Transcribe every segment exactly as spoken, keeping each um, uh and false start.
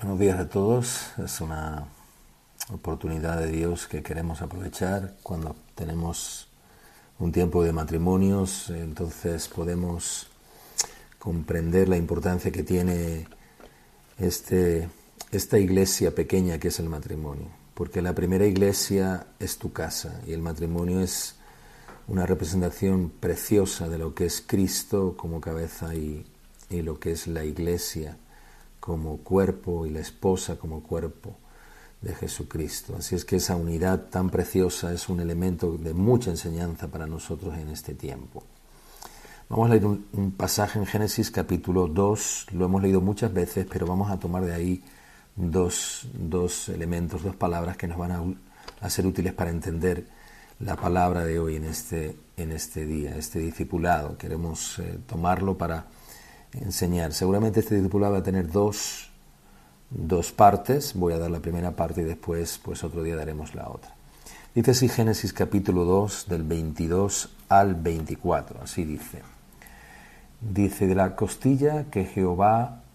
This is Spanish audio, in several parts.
Buenos días a todos. Es una oportunidad de Dios que queremos aprovechar cuando tenemos un tiempo de matrimonios. Entonces podemos comprender la importancia que tiene este, esta iglesia pequeña que es el matrimonio. Porque la primera iglesia es tu casa y el matrimonio es una representación preciosa de lo que es Cristo como cabeza y, y lo que es la iglesia como cuerpo y la esposa como cuerpo de Jesucristo. Así es que esa unidad tan preciosa es un elemento de mucha enseñanza para nosotros en este tiempo. Vamos a leer un, un pasaje en Génesis capítulo dos, lo hemos leído muchas veces, pero vamos a tomar de ahí dos, dos elementos, dos palabras que nos van a, a ser útiles para entender la palabra de hoy en este, en este día, este discipulado. Queremos eh, tomarlo para enseñar. Seguramente este discipulado va a tener dos, dos partes. Voy a dar la primera parte y después, pues otro día daremos la otra. Dice así Génesis capítulo dos, del veintidós al veinticuatro. Así dice. Dice, de la costilla que Jehová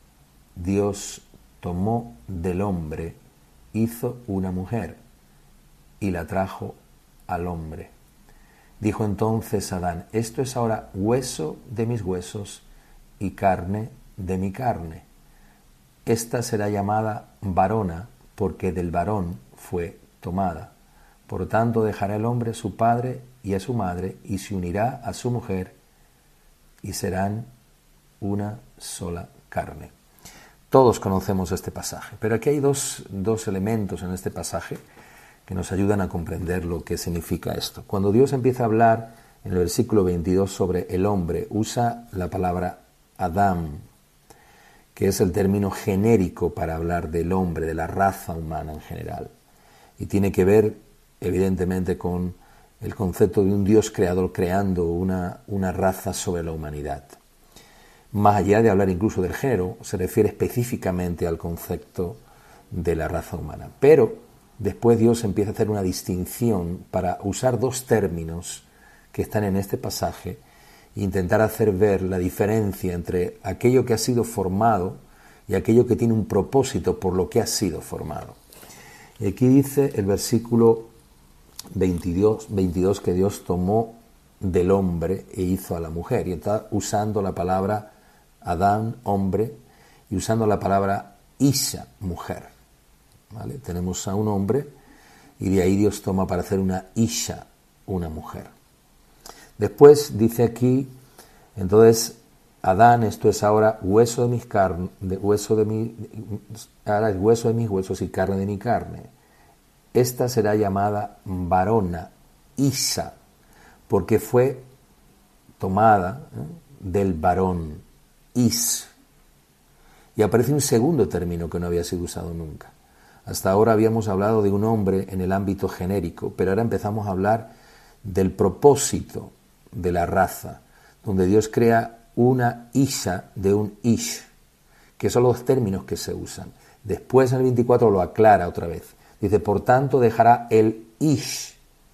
Dios tomó del hombre, hizo una mujer y la trajo al hombre. Dijo entonces Adán, esto es ahora hueso de mis huesos y carne de mi carne. Esta será llamada varona, porque del varón fue tomada. Por tanto dejará el hombre a su padre y a su madre, y se unirá a su mujer, y serán una sola carne. Todos conocemos este pasaje, pero aquí hay dos, dos elementos en este pasaje que nos ayudan a comprender lo que significa esto. Cuando Dios empieza a hablar en el versículo veintidós sobre el hombre, usa la palabra Adán, que es el término genérico para hablar del hombre, de la raza humana en general. Y tiene que ver, evidentemente, con el concepto de un Dios creador creando una, una raza sobre la humanidad. Más allá de hablar incluso del género, se refiere específicamente al concepto de la raza humana. Pero después Dios empieza a hacer una distinción para usar dos términos que están en este pasaje e intentar hacer ver la diferencia entre aquello que ha sido formado y aquello que tiene un propósito por lo que ha sido formado. Y aquí dice el versículo veintidós, veintidós que Dios tomó del hombre e hizo a la mujer. Y está usando la palabra Adán, hombre, y usando la palabra Isha, mujer. ¿Vale? Tenemos a un hombre y de ahí Dios toma para hacer una Isha, una mujer. Después dice aquí, entonces, Adán, esto es ahora hueso de mis carne, de hueso de mi, ahora es hueso de mis huesos y carne de mi carne. Esta será llamada varona, Isha, porque fue tomada ¿eh? del varón, Is. Y aparece un segundo término que no había sido usado nunca. Hasta ahora habíamos hablado de un hombre en el ámbito genérico, pero ahora empezamos a hablar del propósito de la raza, donde Dios crea una Isha de un Ish, que son los términos que se usan. Después en el veinticuatro lo aclara otra vez. Dice, por tanto dejará el Ish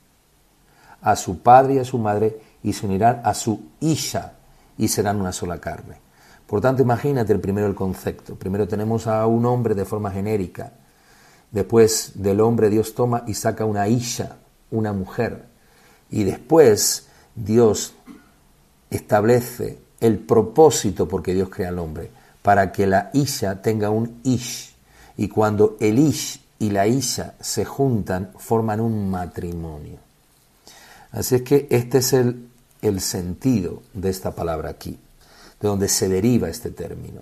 a su padre y a su madre y se unirán a su Isha y serán una sola carne. Por tanto, imagínate el primero el concepto. Primero tenemos a un hombre de forma genérica. Después del hombre Dios toma y saca una Isha, una mujer. Y después Dios establece el propósito porque Dios crea al hombre, para que la Isha tenga un Ish. Y cuando el Ish y la Isha se juntan, forman un matrimonio. Así es que este es el, el sentido de esta palabra aquí, de donde se deriva este término.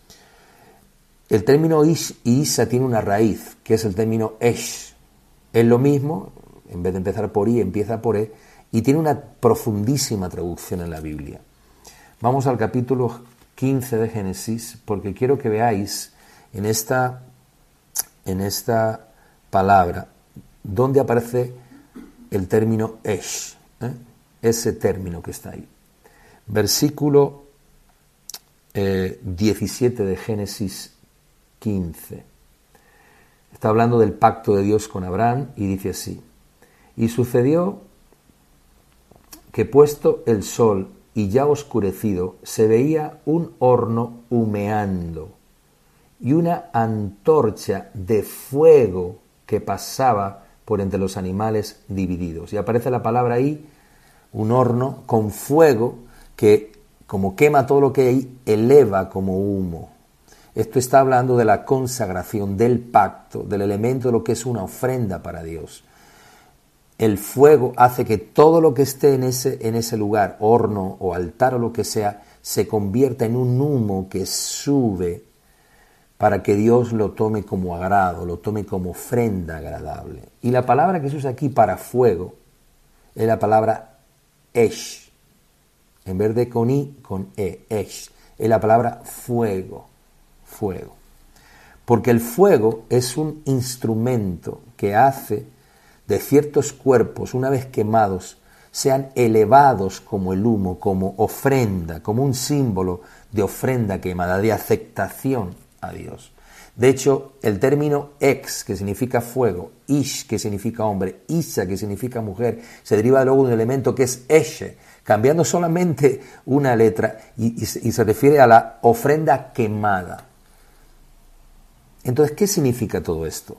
El término Ish y Isha tiene una raíz, que es el término Esh. Es lo mismo, en vez de empezar por I, empieza por E, y tiene una profundísima traducción en la Biblia. Vamos al capítulo quince de Génesis, porque quiero que veáis en esta, en esta palabra dónde aparece el término Esh, ¿eh? ese término que está ahí. Versículo eh, diecisiete de Génesis quince. Está hablando del pacto de Dios con Abraham y dice así: y sucedió que puesto el sol y ya oscurecido, se veía un horno humeando y una antorcha de fuego que pasaba por entre los animales divididos. Y aparece la palabra ahí, un horno con fuego que, como quema todo lo que hay, eleva como humo. Esto está hablando de la consagración, del pacto, del elemento de lo que es una ofrenda para Dios. El fuego hace que todo lo que esté en ese, en ese lugar, horno o altar o lo que sea, se convierta en un humo que sube para que Dios lo tome como agrado, lo tome como ofrenda agradable. Y la palabra que se usa aquí para fuego es la palabra esh. En vez de con i, con e, esh. Es la palabra fuego, fuego. Porque el fuego es un instrumento que hace de ciertos cuerpos, una vez quemados, sean elevados como el humo, como ofrenda, como un símbolo de ofrenda quemada, de aceptación a Dios. De hecho, el término ex, que significa fuego, ish, que significa hombre, isa, que significa mujer, se deriva luego de un elemento que es eshe, cambiando solamente una letra y, y, y se refiere a la ofrenda quemada. Entonces, ¿qué significa todo esto?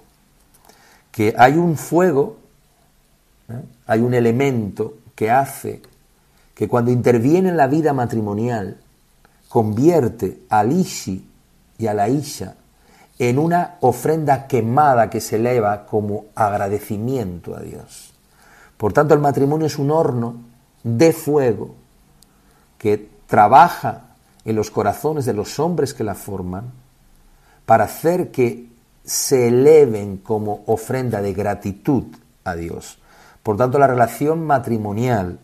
Que hay un fuego, ¿eh? Hay un elemento que hace que cuando interviene en la vida matrimonial, convierte al ishi y a la isha en una ofrenda quemada que se eleva como agradecimiento a Dios. Por tanto, el matrimonio es un horno de fuego que trabaja en los corazones de los hombres que la forman para hacer que se eleven como ofrenda de gratitud a Dios. Por tanto, la relación matrimonial,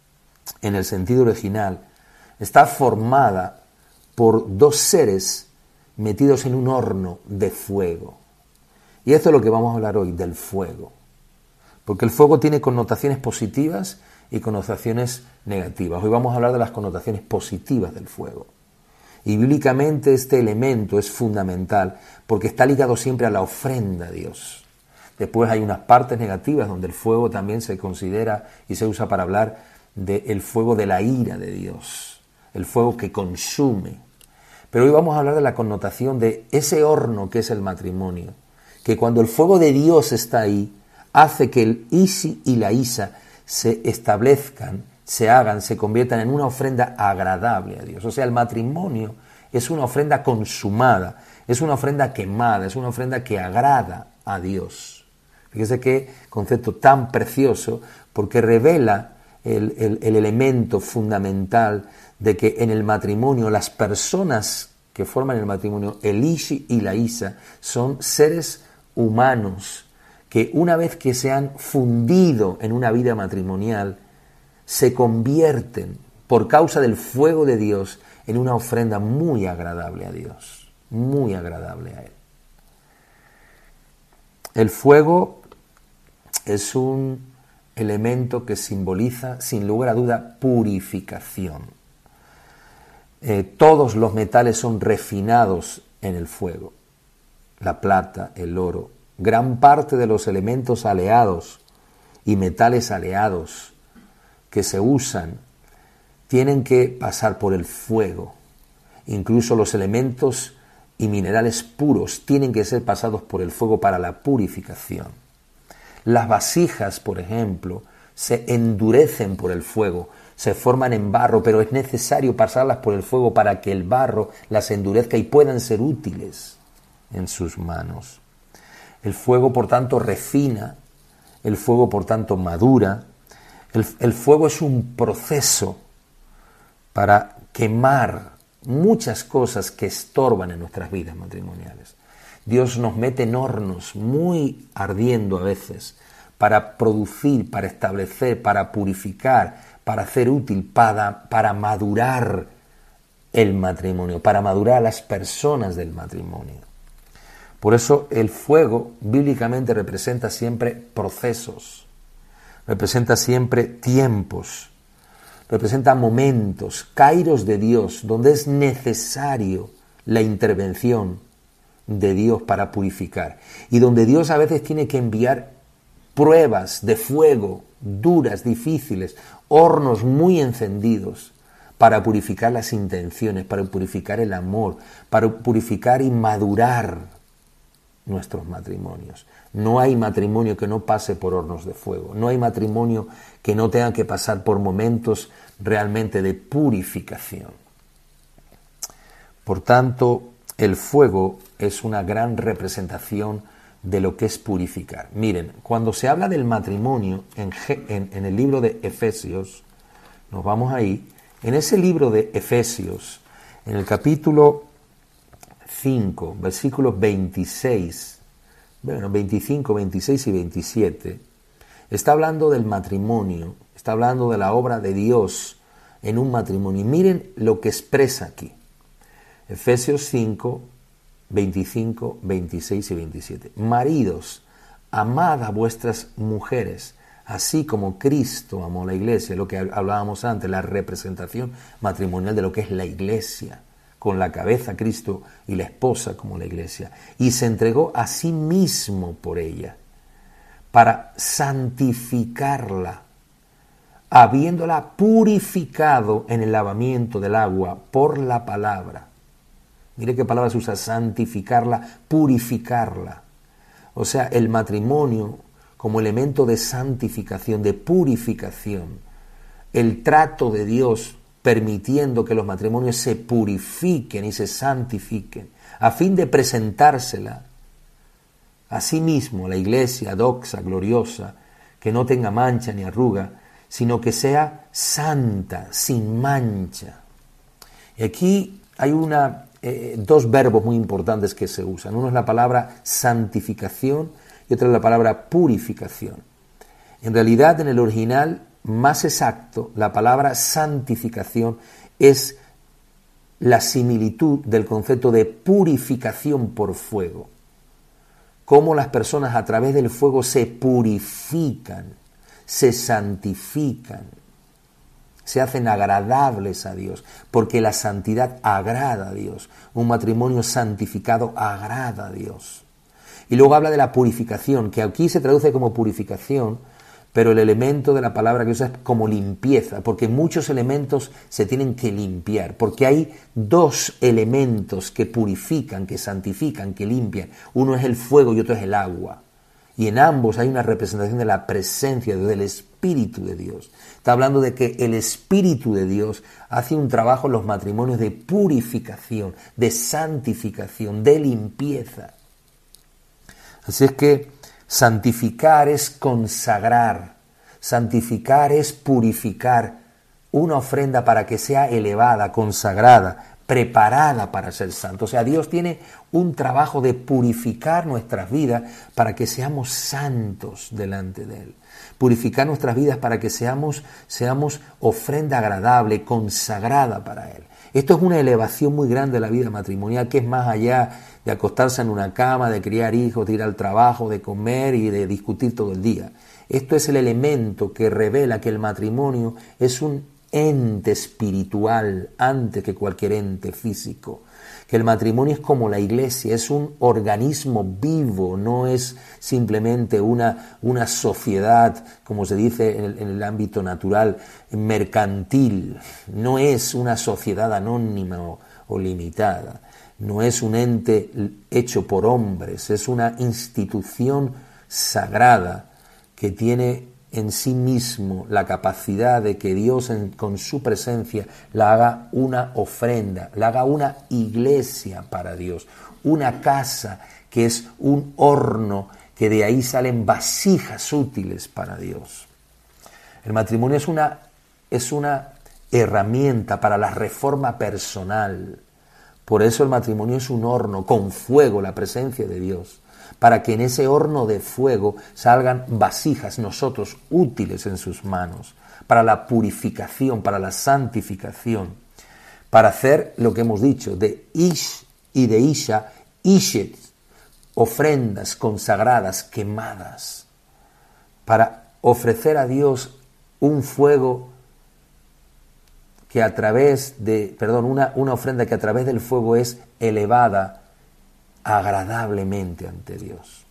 en el sentido original, está formada por dos seres metidos en un horno de fuego. Y esto es lo que vamos a hablar hoy, del fuego. Porque el fuego tiene connotaciones positivas y connotaciones negativas. Hoy vamos a hablar de las connotaciones positivas del fuego. Y bíblicamente este elemento es fundamental porque está ligado siempre a la ofrenda a Dios. Después hay unas partes negativas donde el fuego también se considera y se usa para hablar del fuego de la ira de Dios, el fuego que consume. Pero hoy vamos a hablar de la connotación de ese horno que es el matrimonio, que cuando el fuego de Dios está ahí, hace que el ishi y la isa se establezcan, se hagan, se conviertan en una ofrenda agradable a Dios. O sea, el matrimonio es una ofrenda consumada, es una ofrenda quemada, es una ofrenda que agrada a Dios. Fíjese qué concepto tan precioso, porque revela el, el, el elemento fundamental de que en el matrimonio las personas que forman el matrimonio, el ishi y la isa, son seres humanos que una vez que se han fundido en una vida matrimonial, se convierten, por causa del fuego de Dios, en una ofrenda muy agradable a Dios, muy agradable a Él. El fuego es un elemento que simboliza, sin lugar a duda, purificación. Eh, todos los metales son refinados en el fuego. La plata, el oro, gran parte de los elementos aleados y metales aleados que se usan tienen que pasar por el fuego. Incluso los elementos y minerales puros tienen que ser pasados por el fuego para la purificación. Las vasijas, por ejemplo, se endurecen por el fuego, se forman en barro, pero es necesario pasarlas por el fuego para que el barro las endurezca y puedan ser útiles en sus manos. El fuego, por tanto, refina, el fuego, por tanto, madura. El, el fuego es un proceso para quemar muchas cosas que estorban en nuestras vidas matrimoniales. Dios nos mete en hornos muy ardiendo a veces para producir, para establecer, para purificar, para hacer útil, para, para madurar el matrimonio, para madurar a las personas del matrimonio. Por eso el fuego bíblicamente representa siempre procesos, representa siempre tiempos, representa momentos, kairos de Dios, donde es necesario la intervención de Dios para purificar, y donde Dios a veces tiene que enviar pruebas de fuego duras, difíciles, hornos muy encendidos, para purificar las intenciones, para purificar el amor, para purificar y madurar nuestros matrimonios. No hay matrimonio que no pase por hornos de fuego, no hay matrimonio que no tenga que pasar por momentos realmente de purificación. Por tanto, el fuego es una gran representación de lo que es purificar. Miren, cuando se habla del matrimonio en, en, en el libro de Efesios, nos vamos ahí, en ese libro de Efesios, en el capítulo cinco, versículos veintiséis, bueno, veinticinco, veintiséis y veintisiete, está hablando del matrimonio, está hablando de la obra de Dios en un matrimonio. Y miren lo que expresa aquí. Efesios cinco, veinticinco, veintiséis y veintisiete. Maridos, amad a vuestras mujeres, así como Cristo amó la iglesia, lo que hablábamos antes, la representación matrimonial de lo que es la iglesia, con la cabeza Cristo y la esposa como la iglesia, y se entregó a sí mismo por ella, para santificarla, habiéndola purificado en el lavamiento del agua por la palabra. Mire qué palabra se usa, santificarla, purificarla. O sea, el matrimonio como elemento de santificación, de purificación. El trato de Dios permitiendo que los matrimonios se purifiquen y se santifiquen, a fin de presentársela a sí mismo, la iglesia doxa, gloriosa, que no tenga mancha ni arruga, sino que sea santa, sin mancha. Y aquí hay una, eh, dos verbos muy importantes que se usan. Uno es la palabra santificación y otra es la palabra purificación. En realidad, en el original más exacto, la palabra santificación es la similitud del concepto de purificación por fuego. Cómo las personas a través del fuego se purifican, se santifican, se hacen agradables a Dios, porque la santidad agrada a Dios. Un matrimonio santificado agrada a Dios. Y luego habla de la purificación, que aquí se traduce como purificación, pero el elemento de la palabra que usa es como limpieza, porque muchos elementos se tienen que limpiar, porque hay dos elementos que purifican, que santifican, que limpian. Uno es el fuego y otro es el agua. Y en ambos hay una representación de la presencia del Espíritu de Dios. Está hablando de que el Espíritu de Dios hace un trabajo en los matrimonios de purificación, de santificación, de limpieza. Así es que santificar es consagrar, santificar es purificar una ofrenda para que sea elevada, consagrada, preparada para ser santo. O sea, Dios tiene un trabajo de purificar nuestras vidas para que seamos santos delante de Él. Purificar nuestras vidas para que seamos, seamos ofrenda agradable, consagrada para Él. Esto es una elevación muy grande de la vida matrimonial, que es más allá de acostarse en una cama, de criar hijos, de ir al trabajo, de comer y de discutir todo el día. Esto es el elemento que revela que el matrimonio es un ente espiritual antes que cualquier ente físico. Que el matrimonio es como la iglesia, es un organismo vivo, no es simplemente una, una sociedad, como se dice en el, en el ámbito natural, mercantil. No es una sociedad anónima o, o limitada. No es un ente hecho por hombres, es una institución sagrada que tiene en sí mismo la capacidad de que Dios en, con su presencia la haga una ofrenda, la haga una iglesia para Dios, una casa que es un horno, que de ahí salen vasijas útiles para Dios. El matrimonio es una, es una herramienta para la reforma personal. Por eso el matrimonio es un horno con fuego, la presencia de Dios, para que en ese horno de fuego salgan vasijas, nosotros, útiles en sus manos, para la purificación, para la santificación, para hacer lo que hemos dicho, de Ish y de Isha, Ishet, ofrendas consagradas, quemadas, para ofrecer a Dios un fuego que a través de, perdón, una, una ofrenda que a través del fuego es elevada agradablemente ante Dios.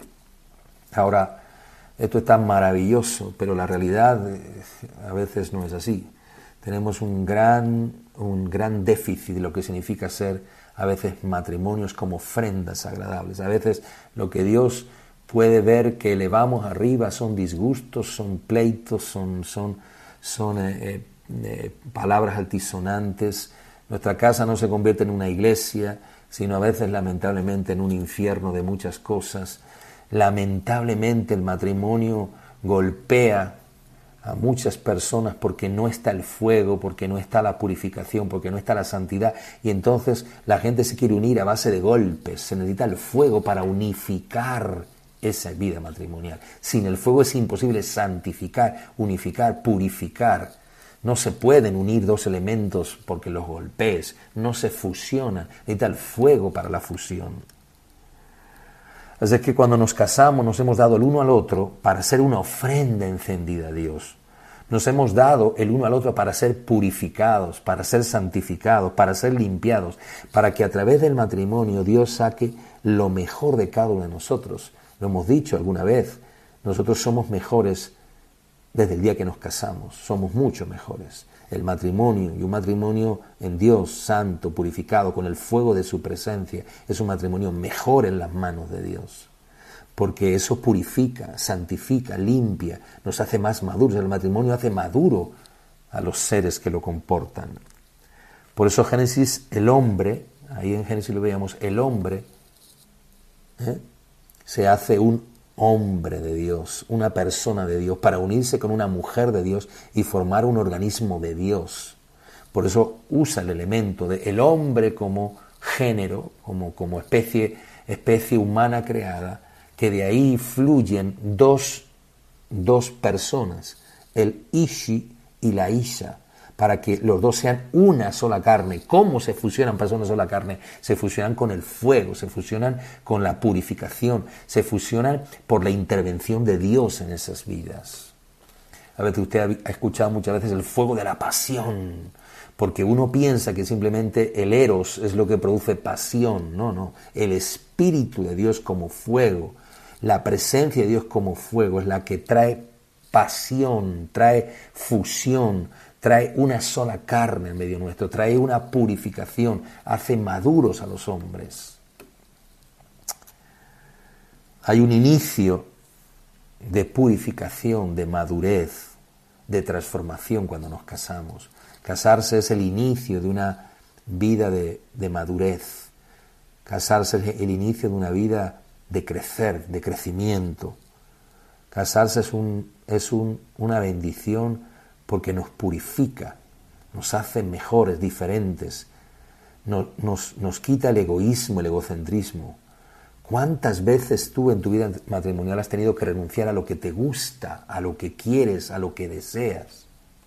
Ahora, esto es tan maravilloso, pero la realidad a veces no es así. Tenemos un gran, un gran déficit de lo que significa ser a veces matrimonios como ofrendas agradables. A veces lo que Dios puede ver que elevamos arriba son disgustos, son pleitos, son, son, son eh, eh, palabras altisonantes. Nuestra casa no se convierte en una iglesia, sino a veces lamentablemente en un infierno de muchas cosas. Lamentablemente el matrimonio golpea a muchas personas porque no está el fuego, porque no está la purificación, porque no está la santidad, y entonces la gente se quiere unir a base de golpes. Se necesita el fuego para unificar esa vida matrimonial. Sin el fuego es imposible santificar, unificar, purificar. No se pueden unir dos elementos porque los golpees, no se fusionan. Necesita el fuego para la fusión. Así que cuando nos casamos nos hemos dado el uno al otro para ser una ofrenda encendida a Dios. Nos hemos dado el uno al otro para ser purificados, para ser santificados, para ser limpiados, para que a través del matrimonio Dios saque lo mejor de cada uno de nosotros. Lo hemos dicho alguna vez, nosotros somos mejores desde el día que nos casamos, somos mucho mejores. El matrimonio y un matrimonio en Dios, santo, purificado, con el fuego de su presencia, es un matrimonio mejor en las manos de Dios. Porque eso purifica, santifica, limpia, nos hace más maduros. El matrimonio hace maduro a los seres que lo comportan. Por eso Génesis, el hombre, ahí en Génesis lo veíamos, el hombre ¿eh? se hace un hombre de Dios, una persona de Dios, para unirse con una mujer de Dios y formar un organismo de Dios. Por eso usa el elemento de el hombre como género, como, como especie, especie humana creada, que de ahí fluyen dos, dos personas, el Ishi y la Isha, para que los dos sean una sola carne. ¿Cómo se fusionan para ser una sola carne? Se fusionan con el fuego, se fusionan con la purificación, se fusionan por la intervención de Dios en esas vidas. A veces usted ha escuchado muchas veces el fuego de la pasión, porque uno piensa que simplemente el eros es lo que produce pasión. No, no, el Espíritu de Dios como fuego, la presencia de Dios como fuego es la que trae pasión, trae fusión, trae una sola carne en medio nuestro, trae una purificación, hace maduros a los hombres. Hay un inicio de purificación, de madurez, de transformación cuando nos casamos. Casarse es el inicio de una vida de, de madurez. Casarse es el inicio de una vida de crecer, de crecimiento. Casarse es, un, es un, una bendición porque nos purifica, nos hace mejores, diferentes, nos, nos, nos quita el egoísmo, el egocentrismo. ¿Cuántas veces tú en tu vida matrimonial has tenido que renunciar a lo que te gusta, a lo que quieres, a lo que deseas?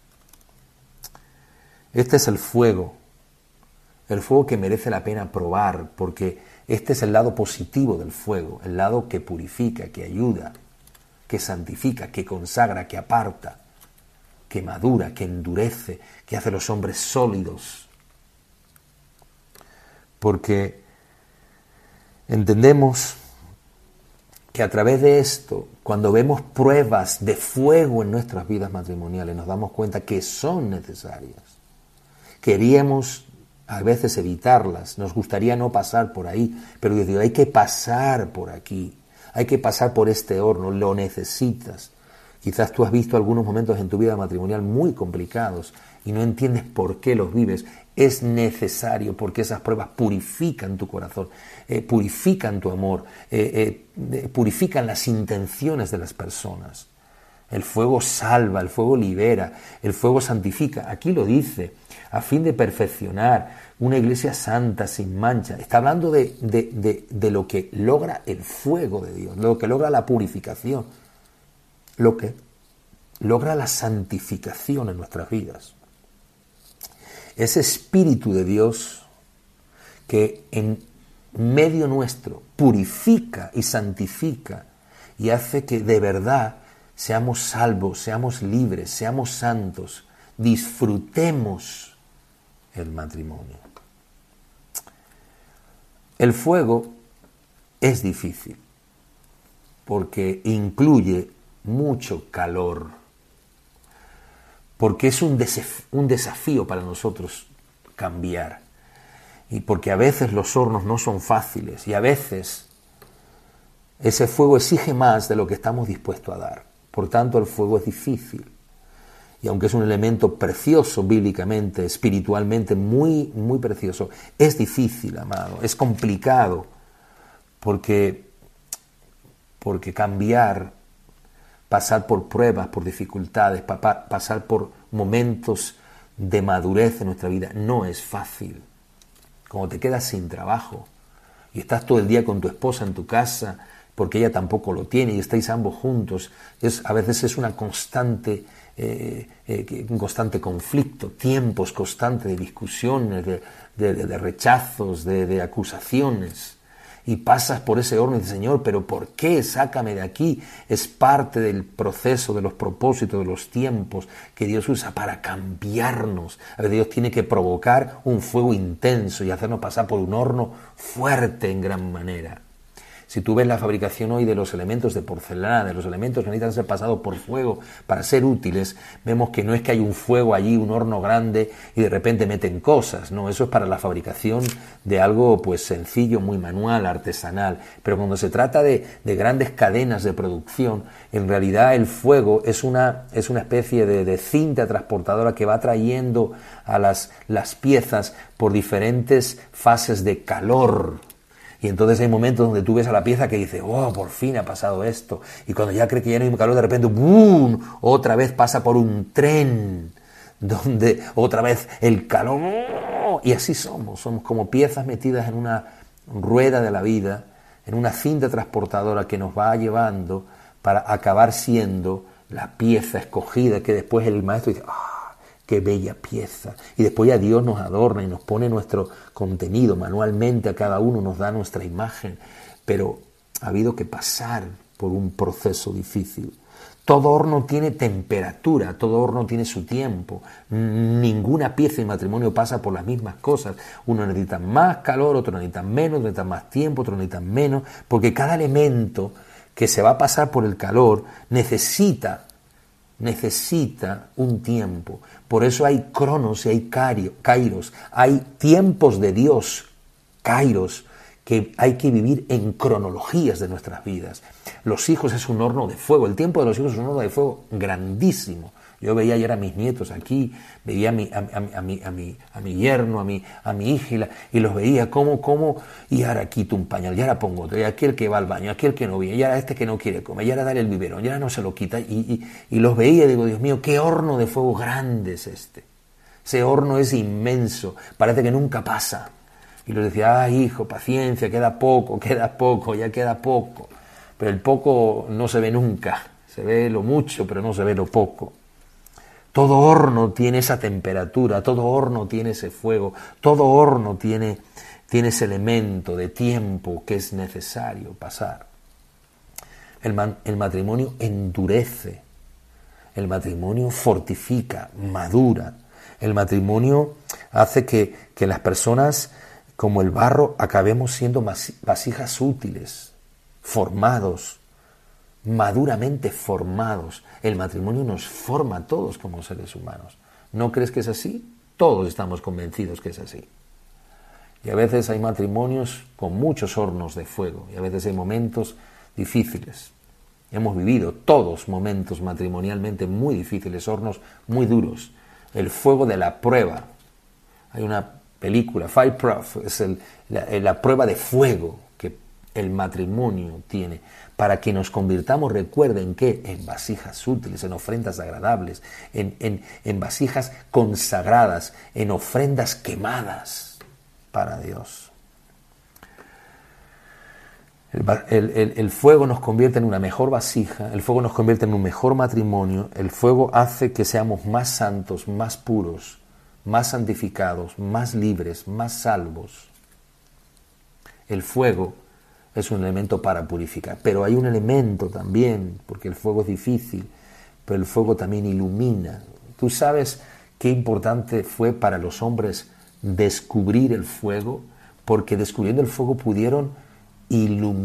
Este es el fuego, el fuego que merece la pena probar, porque este es el lado positivo del fuego, el lado que purifica, que ayuda, que santifica, que consagra, que aparta, que madura, que endurece, que hace a los hombres sólidos. Porque entendemos que a través de esto, cuando vemos pruebas de fuego en nuestras vidas matrimoniales, nos damos cuenta que son necesarias. Queríamos a veces evitarlas, nos gustaría no pasar por ahí, pero yo digo, hay que pasar por aquí, hay que pasar por este horno, lo necesitas. Quizás tú has visto algunos momentos en tu vida matrimonial muy complicados y no entiendes por qué los vives. Es necesario porque esas pruebas purifican tu corazón, eh, purifican tu amor, eh, eh, purifican las intenciones de las personas. El fuego salva, el fuego libera, el fuego santifica. Aquí lo dice, a fin de perfeccionar una iglesia santa, sin mancha. Está hablando de, de, de, de lo que logra el fuego de Dios, lo que logra la purificación, lo que logra la santificación en nuestras vidas. Ese Espíritu de Dios que en medio nuestro purifica y santifica y hace que de verdad seamos salvos, seamos libres, seamos santos, disfrutemos el matrimonio. El fuego es difícil porque incluye mucho calor, porque es un, desaf- un desafío para nosotros cambiar. Y porque a veces los hornos no son fáciles y a veces ese fuego exige más de lo que estamos dispuestos a dar. Por tanto, el fuego es difícil. Y aunque es un elemento precioso bíblicamente, espiritualmente muy, muy precioso, es difícil, amado, es complicado, porque, porque cambiar, pasar por pruebas, por dificultades, pa- pa- pasar por momentos de madurez en nuestra vida, no es fácil. Cuando te quedas sin trabajo y estás todo el día con tu esposa en tu casa, porque ella tampoco lo tiene y estáis ambos juntos, es, a veces es una constante, eh, eh, un constante conflicto, tiempos constantes de discusiones, de, de, de rechazos, de, de acusaciones. Y pasas por ese horno y dices, Señor, ¿pero por qué? Sácame de aquí. Es parte del proceso, de los propósitos, de los tiempos que Dios usa para cambiarnos. A veces Dios tiene que provocar un fuego intenso y hacernos pasar por un horno fuerte en gran manera. Si tú ves la fabricación hoy de los elementos de porcelana, de los elementos que necesitan ser pasados por fuego para ser útiles, vemos que no es que hay un fuego allí, un horno grande y de repente meten cosas, no, eso es para la fabricación de algo pues sencillo, muy manual, artesanal. Pero cuando se trata de, de grandes cadenas de producción, en realidad el fuego es una, es una especie de, de cinta transportadora que va trayendo a las, las piezas por diferentes fases de calor. Y entonces hay momentos donde tú ves a la pieza que dices, oh, por fin ha pasado esto. Y cuando ya cree que ya no hay calor, de repente, ¡boom!, otra vez pasa por un tren, donde otra vez el calor. Y así somos, somos como piezas metidas en una rueda de la vida, en una cinta transportadora que nos va llevando para acabar siendo la pieza escogida que después el maestro dice, ¡ah! ¡Qué bella pieza! Y después ya Dios nos adorna y nos pone nuestro contenido manualmente, a cada uno nos da nuestra imagen. Pero ha habido que pasar por un proceso difícil. Todo horno tiene temperatura, todo horno tiene su tiempo. Ninguna pieza de matrimonio pasa por las mismas cosas. Uno necesita más calor, otro necesita menos, necesita más tiempo, otro necesita menos, porque cada elemento que se va a pasar por el calor necesita necesita un tiempo. Por eso hay cronos y hay kairos, hay tiempos de Dios, kairos, que hay que vivir en cronologías de nuestras vidas. Los hijos es un horno de fuego, el tiempo de los hijos es un horno de fuego grandísimo. Yo veía ayer a mis nietos aquí, veía a mi, a, a, a mi, a mi, a mi yerno, a mi, a mi hija, y, la, y los veía como, como, y ahora quito un pañal, y ahora pongo otro, y aquel que va al baño, aquel que no viene, y ahora este que no quiere comer, y ahora darle el biberón, y ahora no se lo quita, y, y, y los veía y digo, Dios mío, qué horno de fuego grande es este. Ese horno es inmenso, parece que nunca pasa. Y les decía, ay hijo, paciencia, queda poco, queda poco, ya queda poco. Pero el poco no se ve nunca, se ve lo mucho, pero no se ve lo poco. Todo horno tiene esa temperatura, todo horno tiene ese fuego, todo horno tiene, tiene ese elemento de tiempo que es necesario pasar. El, man, el matrimonio endurece, el matrimonio fortifica, madura, el matrimonio hace que, que las personas, como el barro, acabemos siendo vasijas útiles, formados, maduramente formados. El matrimonio nos forma a todos como seres humanos. ¿No crees que es así? Todos estamos convencidos que es así. Y a veces hay matrimonios con muchos hornos de fuego, y a veces hay momentos difíciles. Hemos vivido todos momentos matrimonialmente muy difíciles, hornos muy duros. El fuego de la prueba. Hay una película, Fire Proof, es el, la, la prueba de fuego que el matrimonio tiene, para que nos convirtamos, recuerden que en vasijas útiles, en ofrendas agradables, en, en, en vasijas consagradas, en ofrendas quemadas para Dios. El, el, el fuego nos convierte en una mejor vasija, el fuego nos convierte en un mejor matrimonio, el fuego hace que seamos más santos, más puros, más santificados, más libres, más salvos. El fuego es un elemento para purificar, pero hay un elemento también, porque el fuego es difícil, pero el fuego también ilumina. ¿Tú sabes qué importante fue para los hombres descubrir el fuego? Porque descubriendo el fuego pudieron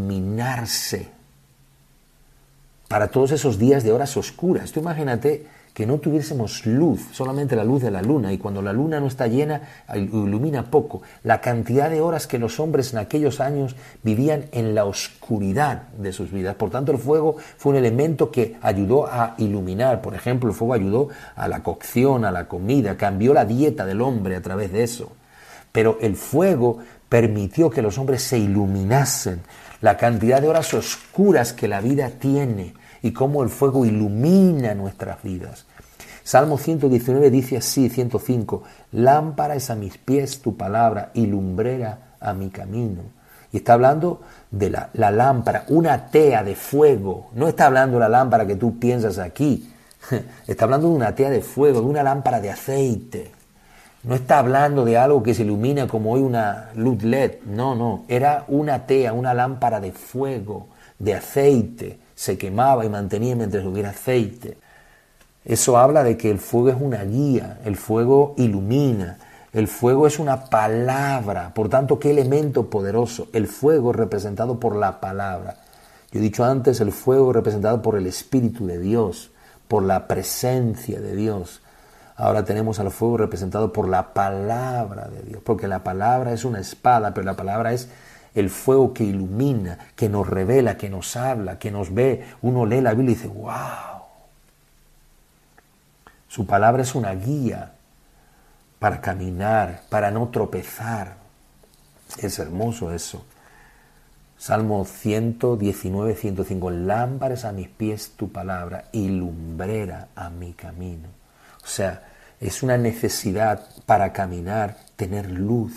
iluminarse para todos esos días de horas oscuras. Tú imagínate que no tuviésemos luz, solamente la luz de la luna, y cuando la luna no está llena, ilumina poco. La cantidad de horas que los hombres en aquellos años vivían en la oscuridad de sus vidas. Por tanto, el fuego fue un elemento que ayudó a iluminar. Por ejemplo, el fuego ayudó a la cocción, a la comida, cambió la dieta del hombre a través de eso. Pero el fuego permitió que los hombres se iluminasen. La cantidad de horas oscuras que la vida tiene y cómo el fuego ilumina nuestras vidas. Salmo ciento diecinueve dice así, ciento cinco, lámpara es a mis pies tu palabra y lumbrera a mi camino. Y está hablando de la, la lámpara, una tea de fuego. No está hablando de la lámpara que tú piensas aquí. Está hablando de una tea de fuego, de una lámpara de aceite. No está hablando de algo que se ilumina como hoy una luz L E D. No, no. Era una tea, una lámpara de fuego, de aceite. Se quemaba y mantenía mientras hubiera aceite. Eso habla de que el fuego es una guía, el fuego ilumina, el fuego es una palabra. Por tanto, ¿qué elemento poderoso? El fuego representado por la palabra. Yo he dicho antes, el fuego representado por el Espíritu de Dios, por la presencia de Dios. Ahora tenemos al fuego representado por la palabra de Dios, porque la palabra es una espada, pero la palabra es el fuego que ilumina, que nos revela, que nos habla, que nos ve. Uno lee la Biblia y dice, wow. Su palabra es una guía para caminar, para no tropezar. Es hermoso eso. Salmo ciento diecinueve, ciento cinco. Lámparas a mis pies tu palabra y lumbrera a mi camino. O sea, es una necesidad para caminar, tener luz.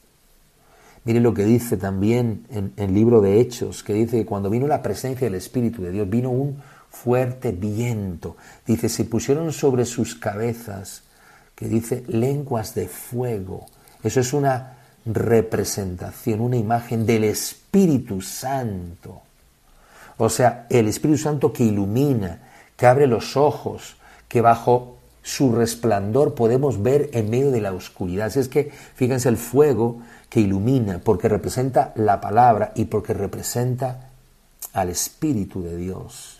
Mire lo que dice también en el libro de Hechos, que dice que cuando vino la presencia del Espíritu de Dios, vino un fuerte viento. Dice, se pusieron sobre sus cabezas, que dice, lenguas de fuego. Eso es una representación, una imagen del Espíritu Santo. O sea, el Espíritu Santo que ilumina, que abre los ojos, que bajo su resplandor podemos ver en medio de la oscuridad. Así es que, fíjense, el fuego que ilumina, porque representa la palabra y porque representa al Espíritu de Dios.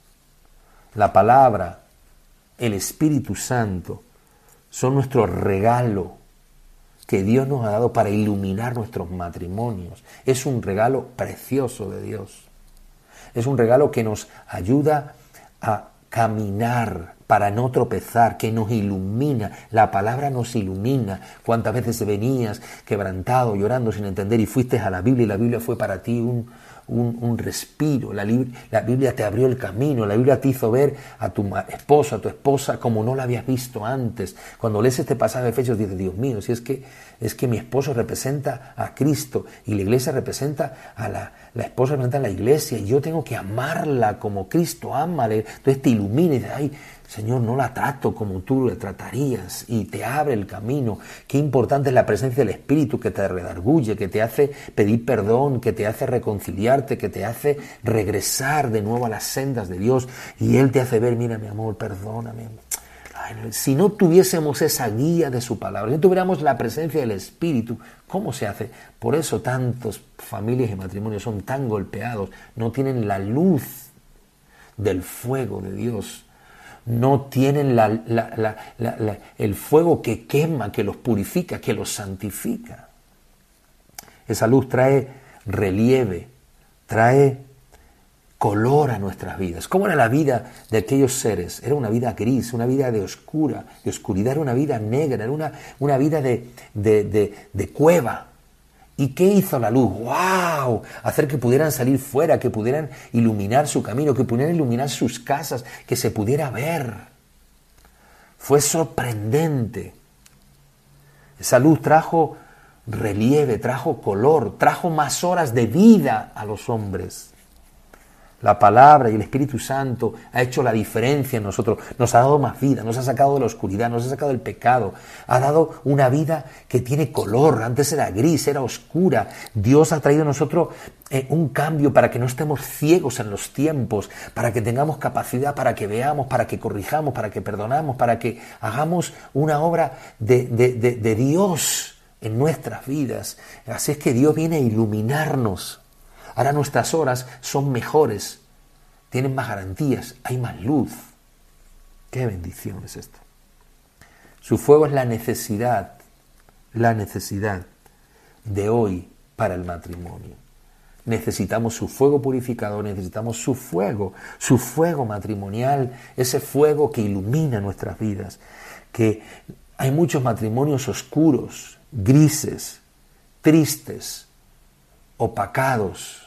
La palabra, el Espíritu Santo, son nuestro regalo que Dios nos ha dado para iluminar nuestros matrimonios. Es un regalo precioso de Dios. Es un regalo que nos ayuda a caminar para no tropezar, que nos ilumina. La palabra nos ilumina. ¿Cuántas veces venías quebrantado, llorando sin entender y fuiste a la Biblia y la Biblia fue para ti un, un, un respiro? La, la Biblia te abrió el camino, la Biblia te hizo ver a tu esposo, a tu esposa como no la habías visto antes. Cuando lees este pasaje de Efesios dices, Dios mío, si es que, es que mi esposo representa a Cristo y la iglesia representa a la, la esposa representa a la iglesia y yo tengo que amarla como Cristo ama. Entonces te ilumina y dices, ay, Señor, no la trato como tú la tratarías y te abre el camino. Qué importante es la presencia del Espíritu que te redarguye, que te hace pedir perdón, que te hace reconciliarte, que te hace regresar de nuevo a las sendas de Dios y Él te hace ver, mira mi amor, perdóname. Ay, si no tuviésemos esa guía de su palabra, si no tuviéramos la presencia del Espíritu, ¿cómo se hace? Por eso tantas familias y matrimonios son tan golpeados, no tienen la luz del fuego de Dios. No tienen la, la, la, la, la, el fuego que quema, que los purifica, que los santifica. Esa luz trae relieve, trae color a nuestras vidas. ¿Cómo era la vida de aquellos seres? Era una vida gris, una vida de oscura, de oscuridad, era una vida negra, era una, una vida de, de, de, de cueva. ¿Y qué hizo la luz? ¡Wow! Hacer que pudieran salir fuera, que pudieran iluminar su camino, que pudieran iluminar sus casas, que se pudiera ver. Fue sorprendente. Esa luz trajo relieve, trajo color, trajo más horas de vida a los hombres. La palabra y el Espíritu Santo ha hecho la diferencia en nosotros, nos ha dado más vida, nos ha sacado de la oscuridad, nos ha sacado del pecado, ha dado una vida que tiene color, antes era gris, era oscura. Dios ha traído a nosotros eh, un cambio para que no estemos ciegos en los tiempos, para que tengamos capacidad, para que veamos, para que corrijamos, para que perdonamos, para que hagamos una obra de, de, de, de Dios en nuestras vidas. Así es que Dios viene a iluminarnos. Ahora nuestras horas son mejores, tienen más garantías, hay más luz. Qué bendición es esto. Su fuego es la necesidad, la necesidad de hoy para el matrimonio. Necesitamos su fuego purificador, necesitamos su fuego, su fuego matrimonial, ese fuego que ilumina nuestras vidas. Que hay muchos matrimonios oscuros, grises, tristes, opacados,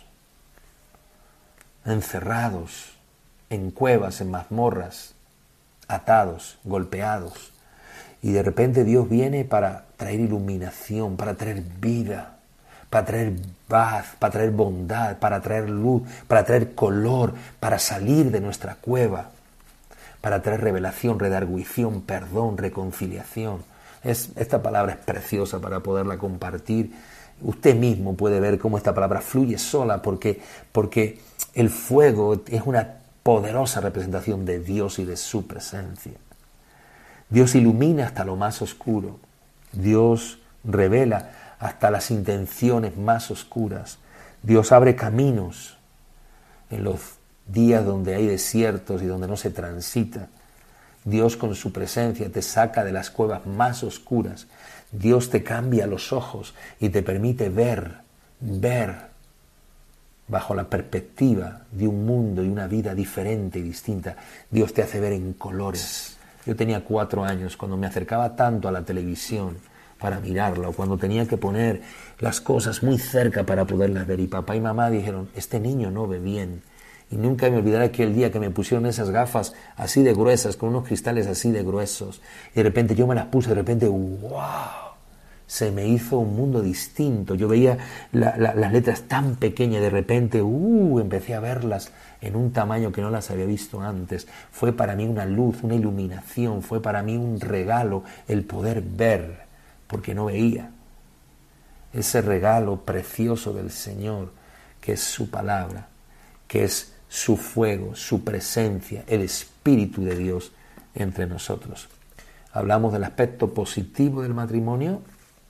encerrados en cuevas, en mazmorras, atados, golpeados. Y de repente Dios viene para traer iluminación, para traer vida, para traer paz, para traer bondad, para traer luz, para traer color, para salir de nuestra cueva, para traer revelación, redarguición, perdón, reconciliación. Es, esta palabra es preciosa para poderla compartir. Usted mismo puede ver cómo esta palabra fluye sola porque, porque el fuego es una poderosa representación de Dios y de su presencia. Dios ilumina hasta lo más oscuro. Dios revela hasta las intenciones más oscuras. Dios abre caminos en los días donde hay desiertos y donde no se transita. Dios con su presencia te saca de las cuevas más oscuras. Dios te cambia los ojos y te permite ver, ver bajo la perspectiva de un mundo y una vida diferente y distinta. Dios te hace ver en colores. Yo tenía cuatro años cuando me acercaba tanto a la televisión para mirarla, o cuando tenía que poner las cosas muy cerca para poderlas ver. Y papá y mamá dijeron, este niño no ve bien. Y nunca me olvidaré aquel día que me pusieron esas gafas así de gruesas, con unos cristales así de gruesos. Y de repente yo me las puse, de repente, ¡wow! Se me hizo un mundo distinto. Yo veía la, la, las letras tan pequeñas, de repente, ¡uh! Empecé a verlas en un tamaño que no las había visto antes. Fue para mí una luz, una iluminación, fue para mí un regalo el poder ver, porque no veía. Ese regalo precioso del Señor, que es su palabra, que es su fuego, su presencia, el Espíritu de Dios entre nosotros. Hablamos del aspecto positivo del matrimonio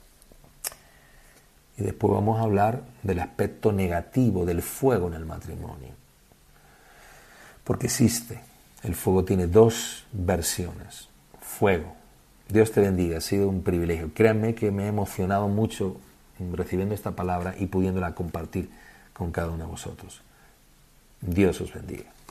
y después vamos a hablar del aspecto negativo del fuego en el matrimonio. Porque existe, el fuego tiene dos versiones. Fuego. Dios te bendiga, ha sido un privilegio. Créanme que me he emocionado mucho recibiendo esta palabra y pudiéndola compartir con cada uno de vosotros. Dios os bendiga.